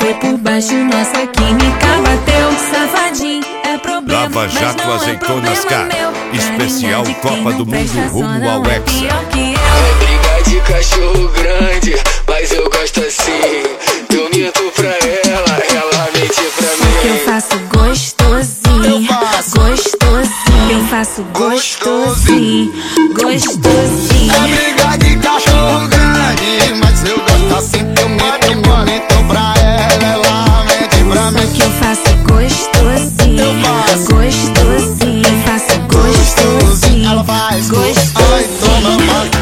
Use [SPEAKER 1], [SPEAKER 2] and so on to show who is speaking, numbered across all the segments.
[SPEAKER 1] foi por baixo, nossa química bateu. Safadinho, é problema,
[SPEAKER 2] Lava Jato Azeitonas K, especial Copa do Mundo rumo ao Hexa.
[SPEAKER 3] É briga de cachorro grande, mas eu gosto assim. Eu minto pra ela, ela mente pra mim.
[SPEAKER 1] Eu faço gostosinho, gostosinho. Eu faço gostosinho, gostosinho.
[SPEAKER 4] É briga de cachorro grande, mas eu gosto assim. Eu minto pra ela, ela mente pra mim.
[SPEAKER 1] Que eu faço gostosinho, gostosinho. Eu faço gostosinho,
[SPEAKER 4] ela faz
[SPEAKER 1] gostosinho.
[SPEAKER 4] ai, toma,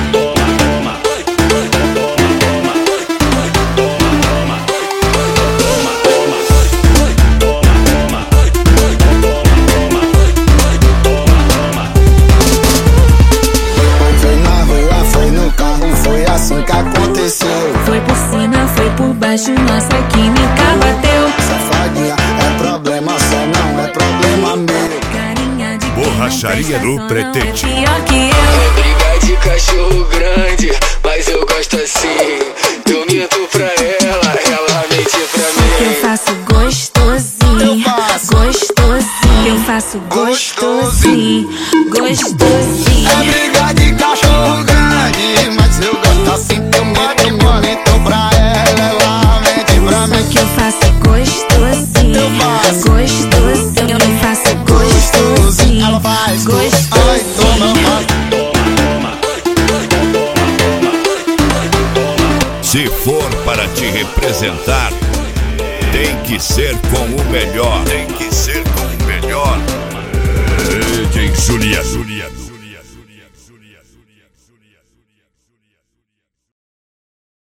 [SPEAKER 4] foi na rua, foi no carro, foi assim que aconteceu.
[SPEAKER 1] Foi por cima, foi por baixo, nossa química bateu.
[SPEAKER 4] Safadinha, é problema só, não é problema meu.
[SPEAKER 1] Carinha de
[SPEAKER 2] Borracharia no Pretete.
[SPEAKER 1] pior que eu.
[SPEAKER 3] É briga de cachorro grande, mas eu gosto assim. Eu minto pra ela, ela mente pra
[SPEAKER 1] Eu
[SPEAKER 3] mim.
[SPEAKER 1] faço gostosinho, gostosinho. Eu faço gostosinho, gostosinho.
[SPEAKER 4] É briga de cachorro grande, mas eu gosto assim. Eu minto pra ela, ela mente pra mim.
[SPEAKER 1] Que eu faço gostosinho, gostosinho. Eu faço gostosinho,
[SPEAKER 4] Ela faz
[SPEAKER 1] gostosinho.
[SPEAKER 4] ai, toma,
[SPEAKER 2] Se for para te representar, tem que ser com o melhor. Tem que ser com o melhor. DJ Juliano.